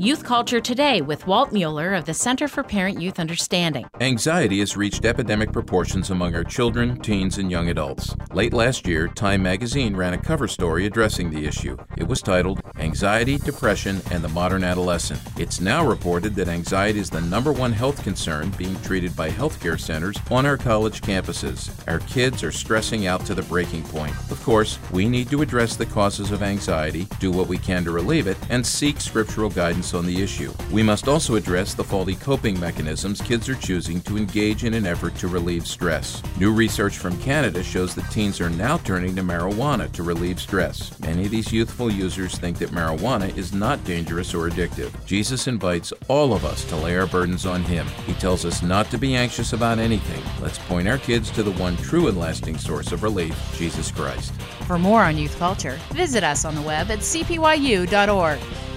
Youth Culture Today with Walt Mueller of the Center for Parent-Youth Understanding. Anxiety has reached epidemic proportions among our children, teens, and young adults. Late last year, Time magazine ran a cover story addressing the issue. It was titled, Anxiety, Depression, and the Modern Adolescent. It's now reported that anxiety is the #1 health concern being treated by healthcare centers on our college campuses. Our kids are stressing out to the breaking point. Of course, we need to address the causes of anxiety, do what we can to relieve it, and seek scriptural guidance on the issue. We must also address the faulty coping mechanisms kids are choosing to engage in an effort to relieve stress. New research from Canada shows that teens are now turning to marijuana to relieve stress. Many of these youthful users think that marijuana is not dangerous or addictive. Jesus invites all of us to lay our burdens on Him. He tells us not to be anxious about anything. Let's point our kids to the one true and lasting source of relief, Jesus Christ. For more on youth culture, visit us on the web at cpyu.org.